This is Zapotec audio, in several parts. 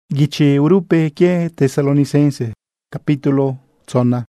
Gichi urupe kie Tesalonicense, capítulo tsonna.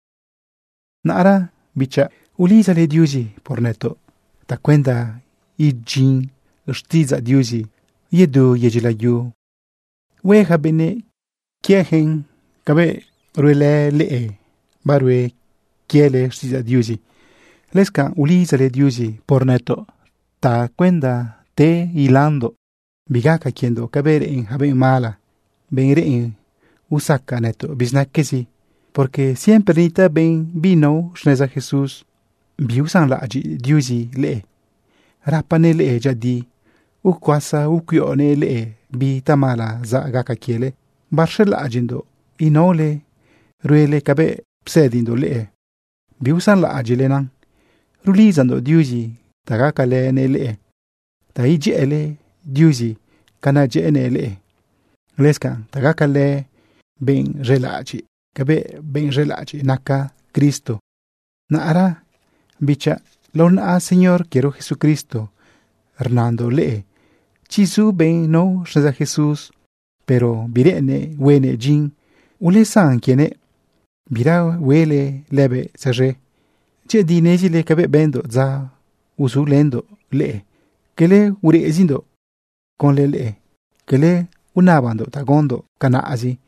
Nara bicha ulizale diusi por neto. Ta cuenta ijin shtiza diusi yedu yejilayu. Weha bene kiehen kabe ruele lee barwe kiele shtiza diusi. Leska ulizale diusi por neto. Ta cuenta te hilando. Bigaka kiendo kabere en habe mala. Ben en usaka neto bisnakesi. Porque siempre nita ben vino shneza Jesús. Biusan la aji diusi le. Rapane le jadi. Ukwasa ukuyone le bi tamala za gaka kiele. Barshela ajindo. Inole ruele kabe psedindo le. Biusan la aji lenan. Rulizando diusi tagaka le ne le. Taiji ele diusi kana jene le. Leskan tagaka le ben relaji. Kabe ben relaji naka Cristo. Naara bicha lona Señor quiero Jesucristo. Hernando le. Chisu ben no sheza Jesús. Pero birene wene jin. Ule san kiene. Bira wele lebe serre. Che dinezi le kabe bendo za usu lendo le. Kele ure ezindo. Con le. Kele unabando tagondo kana azi.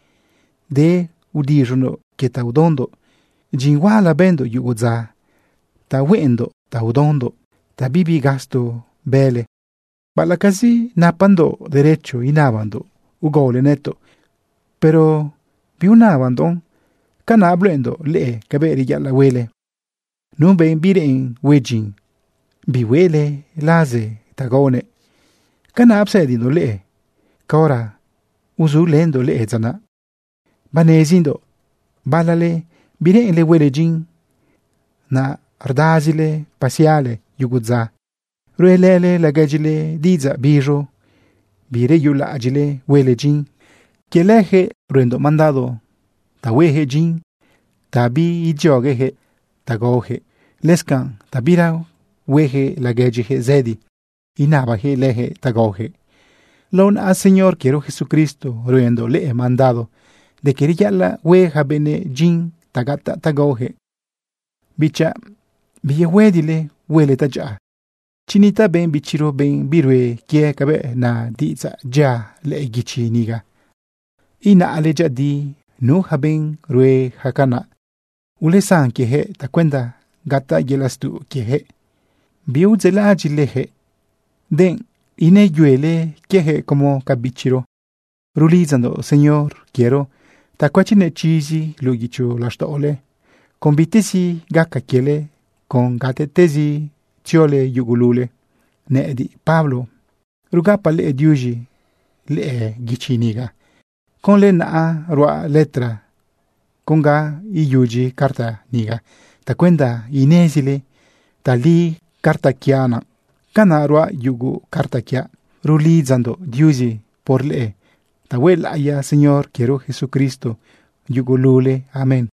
De udijuno ke ta udondo. Jinwala bendo yuguza. Ta wendo ta udondo. Ta bibi gasto bele. Balakazi napando derecho inabando. Ugole neto. Pero biunabandon. Kana blendo le kaberi yala wele. Numbe bire en wejin. Biwele laze tagone. Kana absedindo le. Kora uzu lendo le zana. Banezindo. Balale bire le wele jin. Na ardazile pasiale yuguza. Ruelele lagajile diza bijo. Bire yula agile wele jin. Kieleje ruendo mandado. Taweje jin. Tabi idiogeje. Tagoje. Leskan tabira weje lagajeje zedi. Inabaje leje tagoje. Lon a Señor quiero Jesucristo ruendo le he mandado. De querilla la weja bene jin tagata tagoje. Bicha biyewedile wele taja. Chinita ben bichiro ben birwe kie kabe na diza ja le gichi niga. Ina aleja di no haben rue hakana. Ule san ke he ta cuenta gata yelastu ke he. Biu zela jilehe. Den ine yuele ke he como kabichiro. Rulizando, Señor, quiero ta kwachine chizi lugichu lastole. Convitesi gaka kiele con gatetesi tiole yugulule. Ne di Pablo. Rugapa le diuji le gichiniga. Con le na rua letra. Conga iyuji carta niga. Ta cuenta inesile. Ta li carta kiana. Kana rua yugu carta kia. Rulizando diuji por le. Ta huela ya Señor quiero Jesucristo. Yugulule. Amén.